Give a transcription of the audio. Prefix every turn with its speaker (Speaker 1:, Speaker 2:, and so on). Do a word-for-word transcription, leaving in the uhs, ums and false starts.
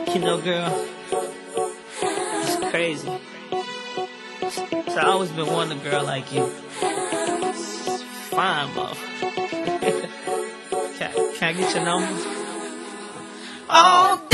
Speaker 1: You know, girl, it's crazy. So I always been wanting a girl like you. Fine, bro. can, can I get your number? Oh.